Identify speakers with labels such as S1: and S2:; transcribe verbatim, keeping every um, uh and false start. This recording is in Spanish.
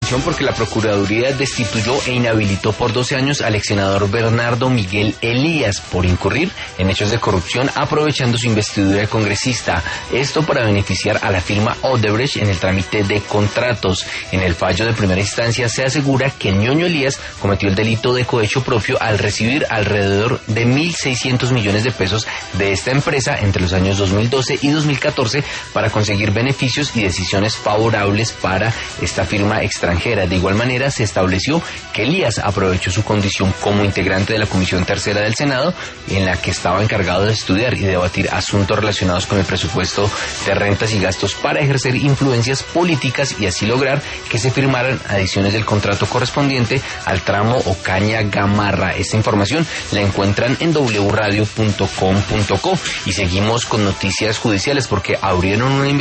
S1: Porque la Procuraduría destituyó e inhabilitó por doce años al ex senador Bernardo Miguel Elías por incurrir en hechos de corrupción aprovechando su investidura de congresista. Esto para beneficiar a la firma Odebrecht en el trámite de contratos. En el fallo de primera instancia se asegura que el ñoño Elías cometió el delito de cohecho propio al recibir alrededor de mil seiscientos millones de pesos de esta empresa entre los años dos mil doce y dos mil catorce para conseguir beneficios y decisiones favorables para esta firma extranjera. De igual manera, se estableció que Elías aprovechó su condición como integrante de la Comisión Tercera del Senado, en la que estaba encargado de estudiar y debatir asuntos relacionados con el presupuesto de rentas y gastos para ejercer influencias políticas y así lograr que se firmaran adiciones del contrato correspondiente al tramo Ocaña Gamarra. Esta información la encuentran en w radio punto com punto co y seguimos con noticias judiciales porque abrieron una investigación